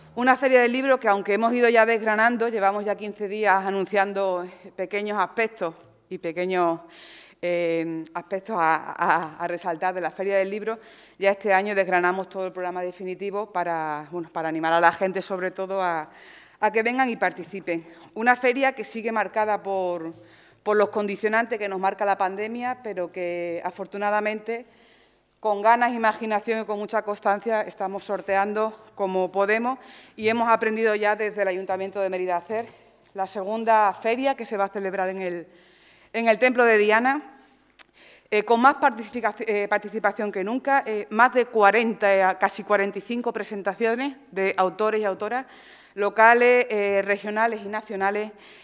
Una feria del libro que, aunque hemos ido ya desgranando, llevamos ya 15 días anunciando pequeños aspectos y pequeños aspectos a resaltar de la Feria del Libro, ya este año desgranamos todo el programa definitivo para animar a la gente, sobre todo, a que vengan y participen. Una feria que sigue marcada por los condicionantes que nos marca la pandemia, pero que, afortunadamente, con ganas, imaginación y con mucha constancia estamos sorteando como podemos y hemos aprendido ya desde el Ayuntamiento de Mérida a hacer la segunda feria que se va a celebrar en el Templo de Diana, con más participación que nunca, más de 40, casi 45 presentaciones de autores y autoras locales, regionales y nacionales